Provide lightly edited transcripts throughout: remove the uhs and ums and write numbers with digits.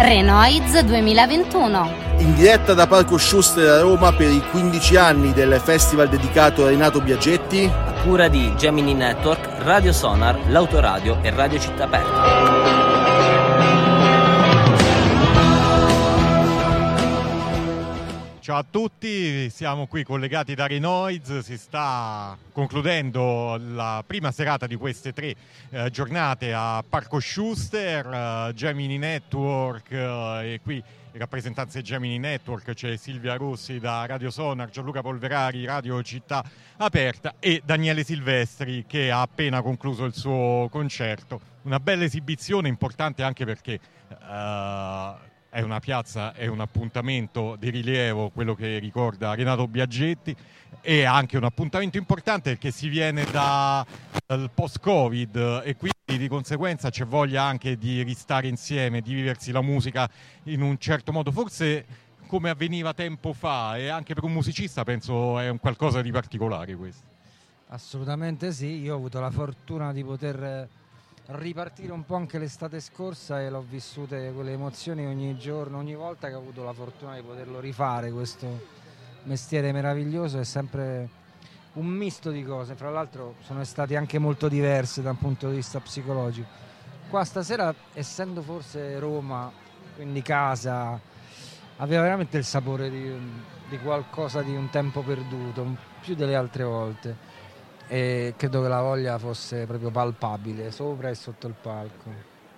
Renoiz 2021. In diretta da Parco Schuster a Roma per i 15 anni del festival dedicato a Renato Biaggetti. A cura di Gemini Network, Radio Sonar, l'Autoradio e Radio Città Aperta. Ciao a tutti, siamo qui collegati da Renoiz, si sta concludendo la prima serata di queste tre giornate a Parco Schuster, Gemini Network e qui in rappresentanza di Gemini Network c'è Silvia Rossi da Radio Sonar, Gianluca Polverari, Radio Città Aperta e Daniele Silvestri che ha appena concluso il suo concerto. Una bella esibizione, importante anche perché è una piazza, è un appuntamento di rilievo, quello che ricorda Renato Biaggetti, e anche un appuntamento importante perché si viene dal post-Covid e quindi di conseguenza c'è voglia anche di ristare insieme, di viversi la musica in un certo modo, forse come avveniva tempo fa, e anche per un musicista penso è un qualcosa di particolare questo. Assolutamente sì, io ho avuto la fortuna di poter ripartire un po' anche l'estate scorsa e l'ho vissute quelle emozioni ogni giorno, ogni volta che ho avuto la fortuna di poterlo rifare. Questo mestiere meraviglioso è sempre un misto di cose, fra l'altro sono stati anche molto diverse da un punto di vista psicologico. Qua stasera, essendo forse Roma, quindi casa, aveva veramente il sapore di qualcosa di un tempo perduto, più delle altre volte. E credo che la voglia fosse proprio palpabile sopra e sotto il palco.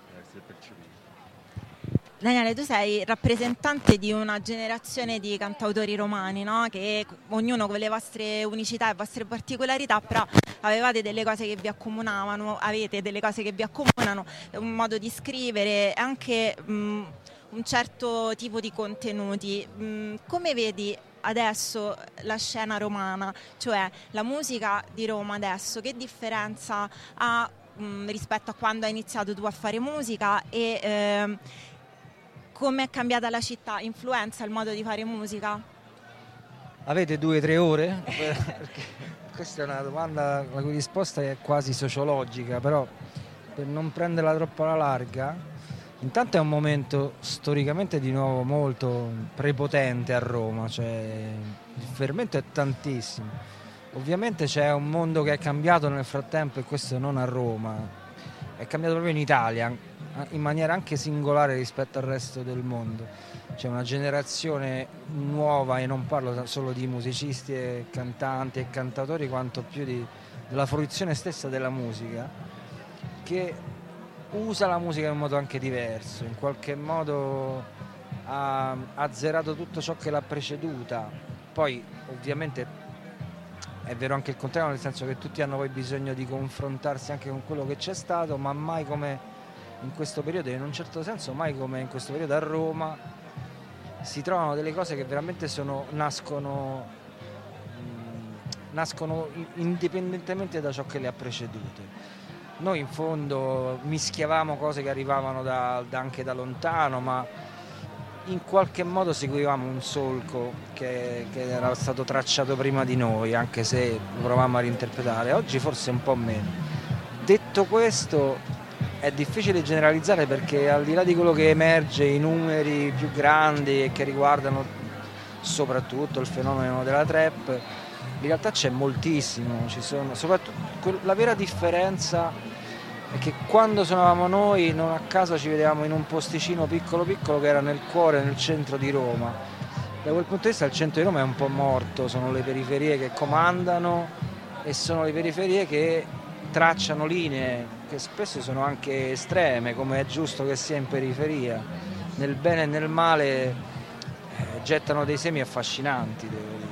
Daniele, tu sei rappresentante di una generazione di cantautori romani, no? Che ognuno con le vostre unicità e vostre particolarità, però avevate delle cose che vi accomunavano, avete delle cose che vi accomunano, un modo di scrivere, anche un certo tipo di contenuti. Come vedi adesso la scena romana, cioè la musica di Roma adesso, che differenza ha rispetto a quando hai iniziato tu a fare musica e come è cambiata la città? Influenza il modo di fare musica? Avete 2 o 3 ore? Perché questa è una domanda la cui risposta è quasi sociologica, però per non prenderla troppo alla larga, intanto è un momento storicamente di nuovo molto prepotente a Roma, cioè il fermento è tantissimo. Ovviamente c'è un mondo che è cambiato nel frattempo, e questo non a Roma, è cambiato proprio in Italia, in maniera anche singolare rispetto al resto del mondo. C'è una generazione nuova, e non parlo solo di musicisti e cantanti e cantautori, quanto più della fruizione stessa della musica, che usa la musica in un modo anche diverso, in qualche modo ha azzerato tutto ciò che l'ha preceduta. Poi ovviamente è vero anche il contrario, nel senso che tutti hanno poi bisogno di confrontarsi anche con quello che c'è stato, ma mai come in questo periodo, in un certo senso mai come in questo periodo a Roma, si trovano delle cose che veramente nascono indipendentemente da ciò che le ha precedute. Noi in fondo mischiavamo cose che arrivavano anche da lontano, ma in qualche modo seguivamo un solco che era stato tracciato prima di noi, anche se lo provavamo a reinterpretare. Oggi forse un po' meno. Detto questo, è difficile generalizzare, perché al di là di quello che emerge, i numeri più grandi e che riguardano soprattutto il fenomeno della trap, in realtà c'è moltissimo, soprattutto la vera differenza è che quando suonavamo noi, non a caso ci vedevamo in un posticino piccolo piccolo che era nel cuore, nel centro di Roma. Da quel punto di vista il centro di Roma è un po' morto, sono le periferie che comandano e sono le periferie che tracciano linee che spesso sono anche estreme, come è giusto che sia in periferia. Nel bene e nel male gettano dei semi affascinanti, devo dire.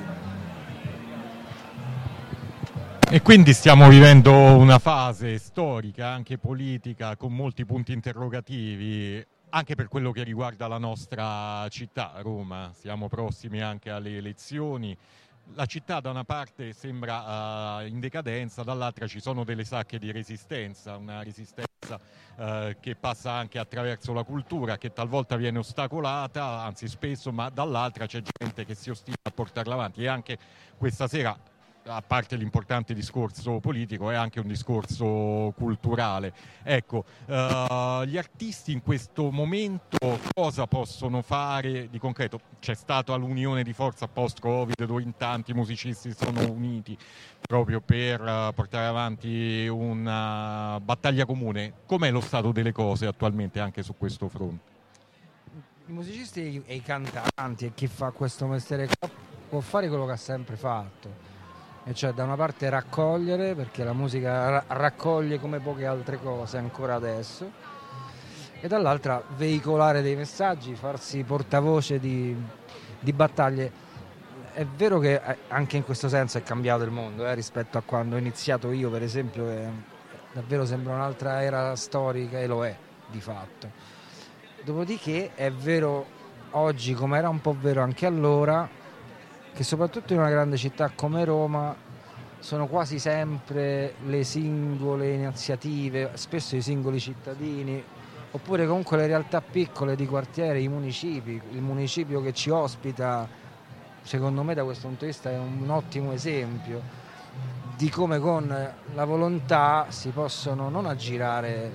E quindi stiamo vivendo una fase storica, anche politica, con molti punti interrogativi, anche per quello che riguarda la nostra città, Roma. Siamo prossimi anche alle elezioni. La città da una parte sembra in decadenza, dall'altra ci sono delle sacche di resistenza, una resistenza che passa anche attraverso la cultura, che talvolta viene ostacolata, anzi spesso, ma dall'altra c'è gente che si ostina a portarla avanti. E anche questa sera a parte l'importante discorso politico, è anche un discorso culturale. Ecco, gli artisti in questo momento cosa possono fare di concreto? C'è stata l'unione di forza post-Covid, dove in tanti musicisti sono uniti proprio per portare avanti una battaglia comune. Com'è lo stato delle cose attualmente anche su questo fronte? I musicisti e i cantanti e chi fa questo mestiere qua può fare quello che ha sempre fatto, e cioè da una parte raccogliere, perché la musica raccoglie come poche altre cose ancora adesso, e dall'altra veicolare dei messaggi, farsi portavoce di battaglie. È vero che anche in questo senso è cambiato il mondo rispetto a quando ho iniziato io, per esempio, che davvero sembra un'altra era storica, e lo è di fatto. Dopodiché è vero oggi, come era un po' vero anche allora, che soprattutto in una grande città come Roma sono quasi sempre le singole iniziative, spesso i singoli cittadini, oppure comunque le realtà piccole di quartiere, i municipi. Il municipio che ci ospita, secondo me da questo punto di vista è un ottimo esempio di come con la volontà si possono non aggirare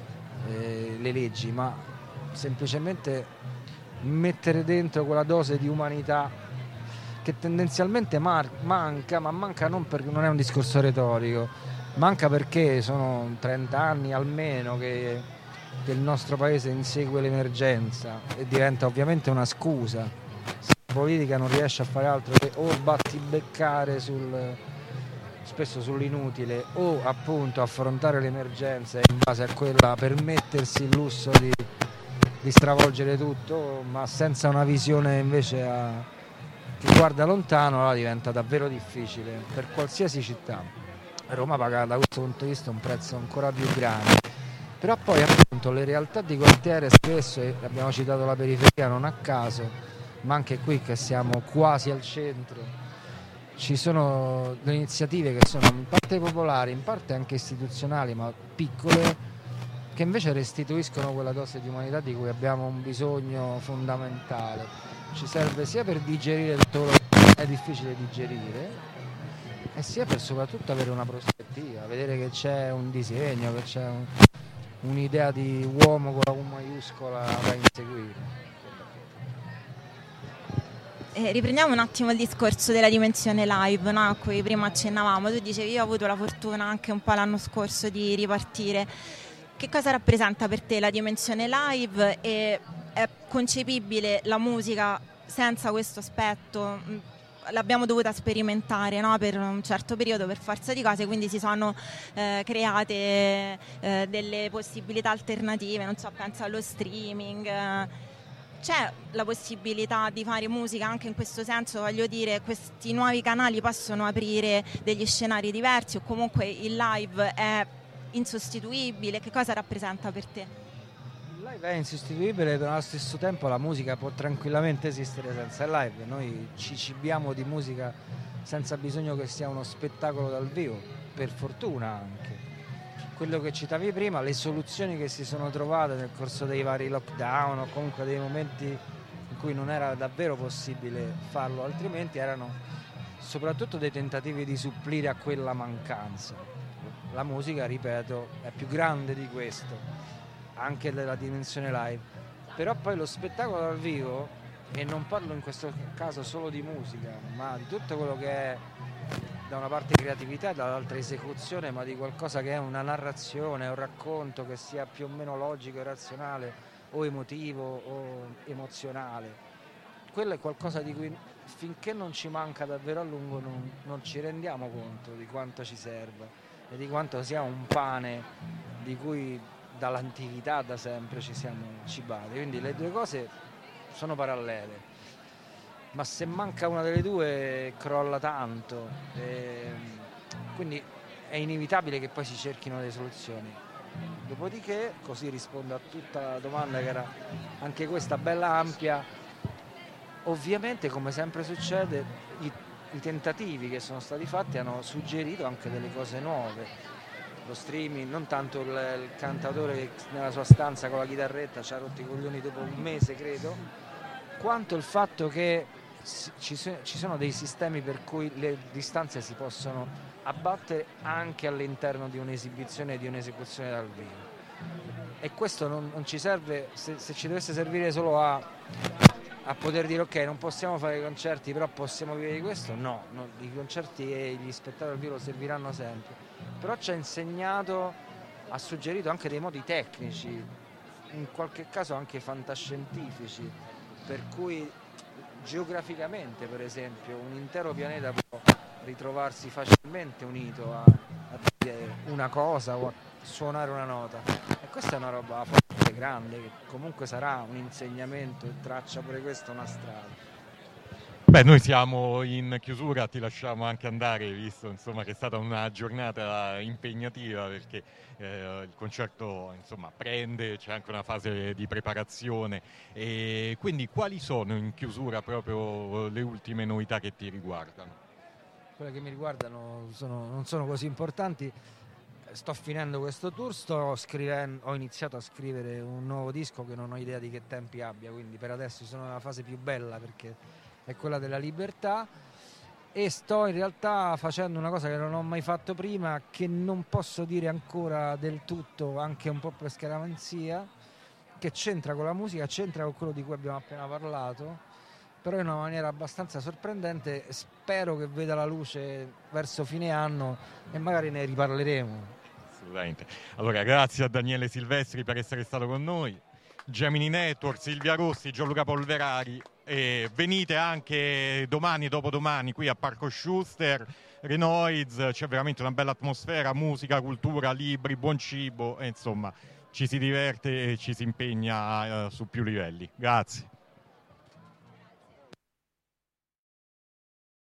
le leggi, ma semplicemente mettere dentro quella dose di umanità che tendenzialmente manca, ma manca non perché non è un discorso retorico, manca perché sono 30 anni almeno che il nostro paese insegue l'emergenza e diventa ovviamente una scusa. Se la politica non riesce a fare altro che o battibeccare spesso sull'inutile, o appunto affrontare l'emergenza e in base a quella permettersi il lusso di stravolgere tutto, ma senza una visione invece che guarda lontano, allora diventa davvero difficile per qualsiasi città. Roma paga da questo punto di vista un prezzo ancora più grande, però poi appunto le realtà di quartiere spesso, e abbiamo citato la periferia non a caso, ma anche qui che siamo quasi al centro, ci sono delle iniziative che sono in parte popolari, in parte anche istituzionali, ma piccole, che invece restituiscono quella dose di umanità di cui abbiamo un bisogno fondamentale. Ci serve sia per digerire tutto quello che è difficile digerire, e sia per soprattutto avere una prospettiva, vedere che c'è un disegno, che c'è un'idea di uomo con la U maiuscola da inseguire. Riprendiamo un attimo il discorso della dimensione live, no? A cui prima accennavamo. Tu dicevi: io ho avuto la fortuna anche un po' l'anno scorso di ripartire. Che cosa rappresenta per te la dimensione live, e è concepibile la musica senza questo aspetto? L'abbiamo dovuta sperimentare, no? Per un certo periodo, per forza di cose, quindi si sono create delle possibilità alternative, non so, penso allo streaming. C'è la possibilità di fare musica anche in questo senso, voglio dire, questi nuovi canali possono aprire degli scenari diversi, o comunque il live è insostituibile? Che cosa rappresenta per te? Il live è insostituibile, però allo stesso tempo la musica può tranquillamente esistere senza il live. Noi ci cibiamo di musica senza bisogno che sia uno spettacolo dal vivo, per fortuna anche. Quello che citavi prima, le soluzioni che si sono trovate nel corso dei vari lockdown, o comunque dei momenti in cui non era davvero possibile farlo altrimenti, erano soprattutto dei tentativi di supplire a quella mancanza. La musica, ripeto, è più grande di questo, anche della dimensione live. Però poi lo spettacolo dal vivo, e non parlo in questo caso solo di musica, ma di tutto quello che è da una parte creatività e dall'altra esecuzione, ma di qualcosa che è una narrazione, un racconto che sia più o meno logico e razionale, o emotivo o emozionale. Quello è qualcosa di cui finché non ci manca davvero a lungo non ci rendiamo conto di quanto ci serva e di quanto sia un pane di cui dall'antichità da sempre ci siamo cibati. Quindi le due cose sono parallele, ma se manca una delle due crolla tanto, quindi è inevitabile che poi si cerchino delle soluzioni. Dopodiché, così rispondo a tutta la domanda, che era anche questa bella ampia, ovviamente come sempre succede i tentativi che sono stati fatti hanno suggerito anche delle cose nuove. Lo streaming, non tanto il cantautore che nella sua stanza con la chitarretta ci ha rotto i coglioni dopo un mese, credo, quanto il fatto che ci sono dei sistemi per cui le distanze si possono abbattere anche all'interno di un'esibizione, di un'esecuzione dal vivo, e questo non ci serve, se ci dovesse servire solo a poter dire ok, non possiamo fare i concerti però possiamo vivere di questo, no, i concerti e gli spettacoli dal vivo serviranno sempre, però ci ha insegnato, ha suggerito anche dei modi tecnici, in qualche caso anche fantascientifici, per cui geograficamente, per esempio, un intero pianeta può ritrovarsi facilmente unito a dire una cosa o a suonare una nota, e questa è una roba forte, grande, che comunque sarà un insegnamento e traccia pure questa una strada. Beh, noi siamo in chiusura, ti lasciamo anche andare, visto insomma che è stata una giornata impegnativa, perché il concerto insomma prende, c'è anche una fase di preparazione, e quindi quali sono in chiusura proprio le ultime novità che ti riguardano? Quelle che mi riguardano non sono così importanti. Sto finendo questo tour, ho iniziato a scrivere un nuovo disco che non ho idea di che tempi abbia, quindi per adesso sono nella fase più bella, perché è quella della libertà, e sto in realtà facendo una cosa che non ho mai fatto prima, che non posso dire ancora del tutto, anche un po' per scaramanzia, che c'entra con la musica, c'entra con quello di cui abbiamo appena parlato, però in una maniera abbastanza sorprendente. Spero che veda la luce verso fine anno e magari ne riparleremo. Assolutamente. Allora, grazie a Daniele Silvestri per essere stato con noi, Gemini Network, Silvia Rossi, Gianluca Polverari, e venite anche domani e dopodomani qui a Parco Schuster, Renoiz, c'è veramente una bella atmosfera, musica, cultura, libri, buon cibo, e insomma ci si diverte e ci si impegna su più livelli. Grazie.